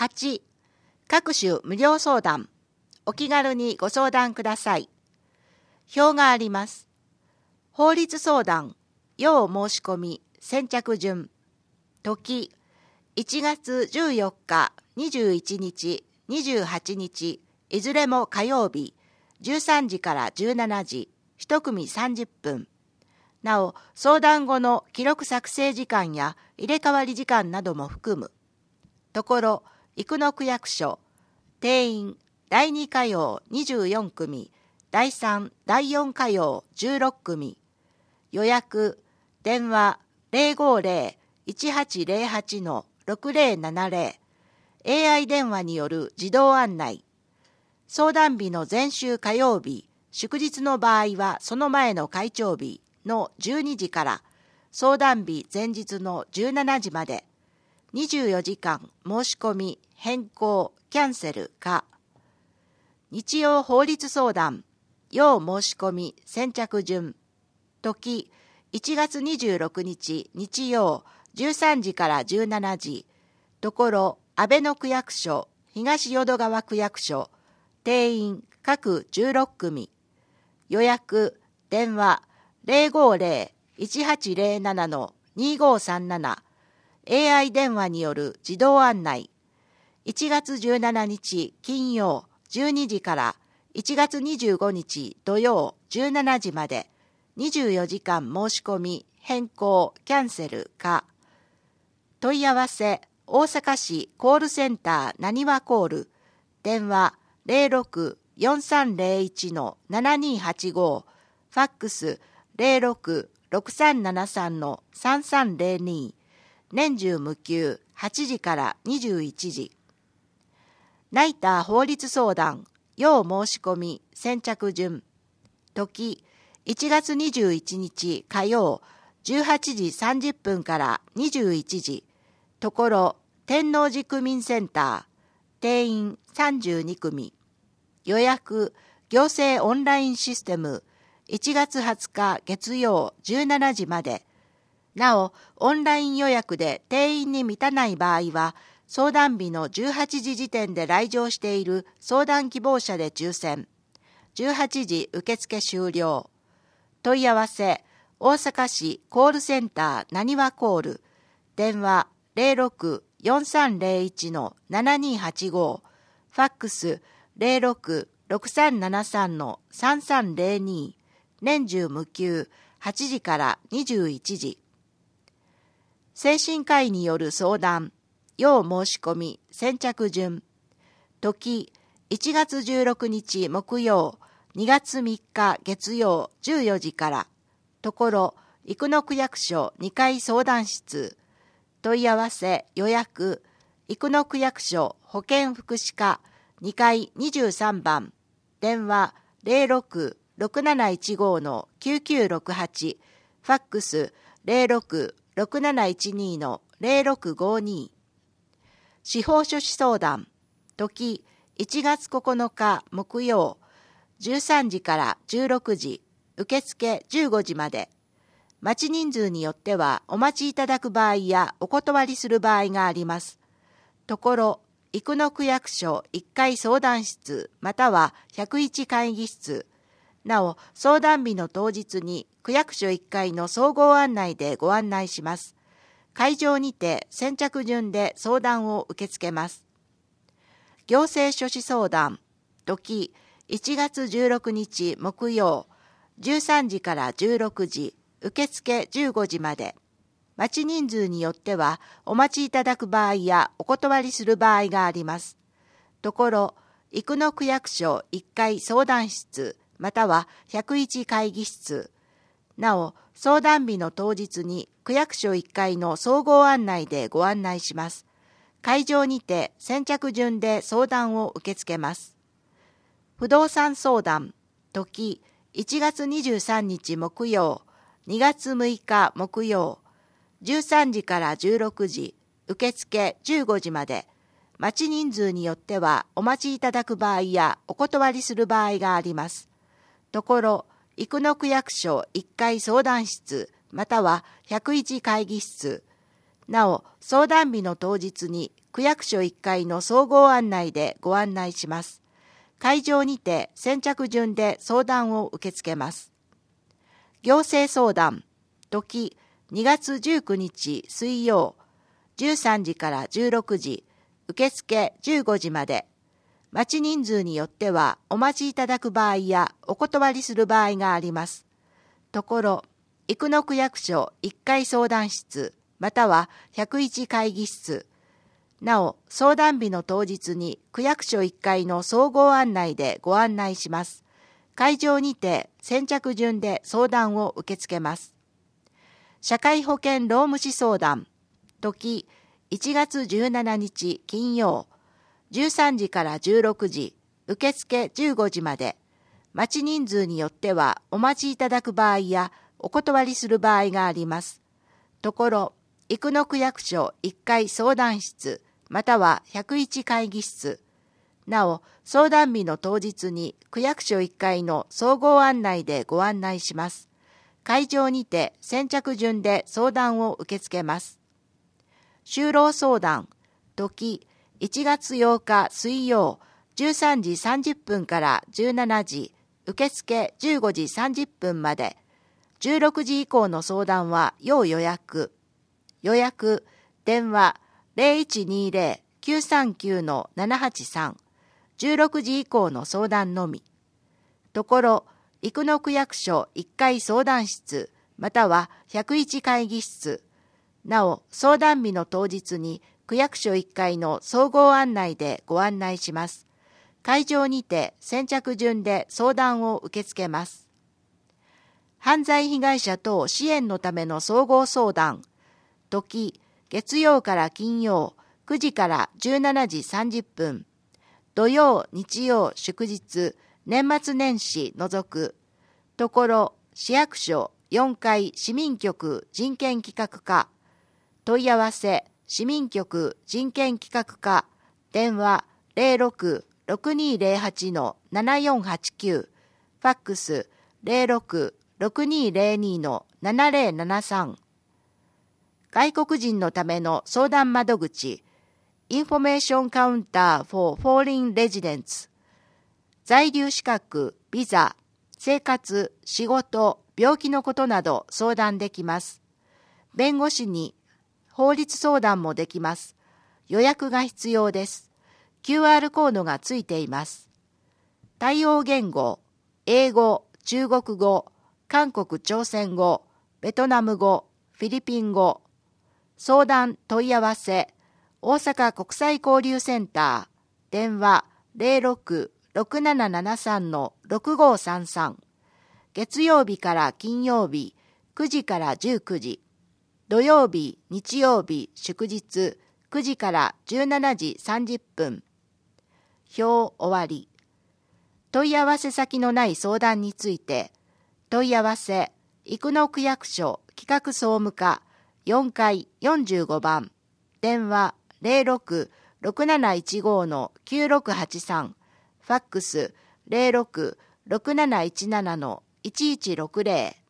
8、各種無料相談。お気軽にご相談ください。表があります。法律相談、要申し込み、先着順。時、1月14日、21日、28日、いずれも火曜日、13時から17時、1組30分。なお、相談後の記録作成時間や入れ替わり時間なども含む。ところ、生野区役所、定員、第2火曜24組、第3、第4火曜16組。予約、電話 050-1808-6070。AI 電話による自動案内。相談日の前週火曜日、祝日の場合はその前の会長日の12時から相談日前日の17時まで24時間申し込み、変更、キャンセルか。日曜法律相談、要申し込み、先着順。時、1月26日日曜13時から17時。ところ、阿倍野区役所、東淀川区役所、定員各16組。予約、電話 050-1807-2537。AI 電話による自動案内。1月17日金曜12時から1月25日土曜17時まで24時間申し込み、変更、キャンセルか。問い合わせ、大阪市コールセンターなにわコール、電話 06-4301-7285、ファックス 06-6373-3302、年中無休8時から21時。ナイター法律相談、要申し込み、先着順。時、1月21日火曜18時30分から21時。ところ、天王寺区民センター、定員32組。予約、行政オンラインシステム、1月20日月曜17時まで。なお、オンライン予約で定員に満たない場合は、相談日の18時時点で来場している相談希望者で抽選。18時受付終了。問い合わせ、大阪市コールセンターなにわコール、電話 06-4301-7285、ファックス 06-6373-3302、年中無休8時から21時。精神科医による相談、要申し込み、先着順。時、1月16日木曜、2月3日月曜14時から。ところ、生野区役所2階相談室。問い合わせ、予約、生野区役所保健福祉課2階23番。電話06-6715-9968。ファックス06-6712-0652。司法書士相談、時1月9日木曜、13時から16時、受付15時まで。待ち人数によってはお待ちいただく場合やお断りする場合があります。ところ、生野区役所1階相談室または101会議室。なお、相談日の当日に区役所1階の総合案内でご案内します。会場にて先着順で相談を受け付けます。行政書士相談、時1月16日木曜、13時から16時、受付15時まで。待ち人数によってはお待ちいただく場合やお断りする場合があります。ところ、生野区役所1階相談室または101会議室。なお、相談日の当日に区役所1階の総合案内でご案内します。会場にて先着順で相談を受け付けます。不動産相談、時1月23日木曜、2月6日木曜、13時から16時、受付15時まで。待ち人数によってはお待ちいただく場合やお断りする場合があります。ところ、生野区役所1階相談室または101会議室。なお、相談日の当日に区役所1階の総合案内でご案内します。会場にて先着順で相談を受け付けます。行政相談、時2月19日水曜、13時から16時、受付15時まで。待ち人数によってはお待ちいただく場合やお断りする場合があります。ところ、生野区役所1階相談室、または101会議室。なお、相談日の当日に区役所1階の総合案内でご案内します。会場にて先着順で相談を受け付けます。社会保険労務士相談、時1月17日金曜、13時から16時、受付15時まで。待ち人数によってはお待ちいただく場合やお断りする場合があります。ところ、生野区役所1階相談室、または101会議室。なお、相談日の当日に区役所1階の総合案内でご案内します。会場にて先着順で相談を受け付けます。就労相談、時1月8日水曜、13時30分から17時、受付15時30分まで。16時以降の相談は要予約。予約、電話 0120-939-783。16時以降の相談のみ。ところ、生野区役所1階相談室、または101会議室。なお、相談日の当日に区役所1階の総合案内でご案内します。会場にて先着順で相談を受け付けます。犯罪被害者等支援のための総合相談、時月曜から金曜9時から17時30分、土曜、日曜、祝日、年末年始除く。ところ、市役所4階市民局人権企画課。問い合わせ、市民局人権企画課。電話 06-6208-7489。ファックス 06-6202-7073。外国人のための相談窓口。インフォメーションカウンター for foreign residents。在留資格、ビザ、生活、仕事、病気のことなど相談できます。弁護士に法律相談もできます。予約が必要です。QR コードがついています。対応言語、英語、中国語、韓国朝鮮語、ベトナム語、フィリピン語。相談問い合わせ、大阪国際交流センター、電話 06-6773-6533。月曜日から金曜日、9時から19時。土曜日、日曜日、祝日、9時から17時30分。表終わり。問い合わせ先のない相談について、問い合わせ、生野区役所企画総務課4階45番、電話06-6715-9683、ファックス 06-6717-1160。